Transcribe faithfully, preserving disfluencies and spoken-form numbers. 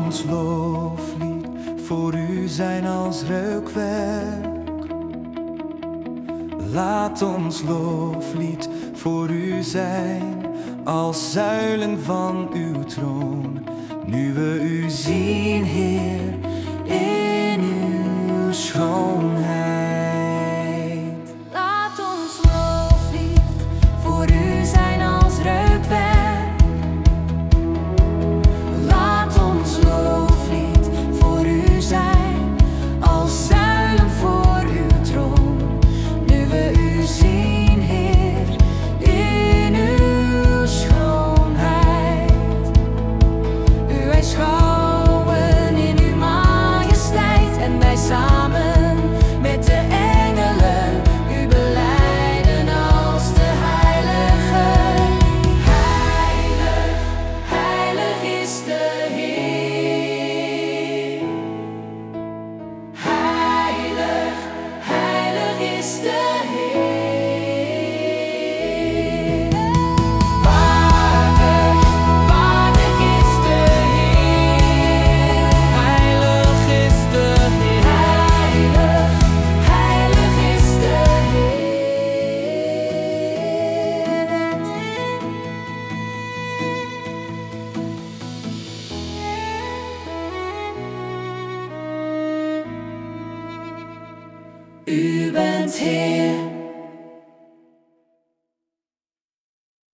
ons loflied voor u zijn als reukwerk. Laat ons loflied voor u zijn als zuilen van uw troon. Nu we u zien, Heer, in uw schoonheid. Laat ons loflied voor u zijn als reukwerk. Laat ons loflied voor u zijn als zuilen voor uw troon. Nu we u zien, Heer, in uw schoonheid. Wij schouwen in uw majesteit en wij samen met de engelen u belijden als de heilige. Heilig, heilig is de Heer. Heilig, heilig is de Heer. Waardig, waardig is de Heer. Heilig is de Heer. Heilig, heilig is de Heer. U bent Heer.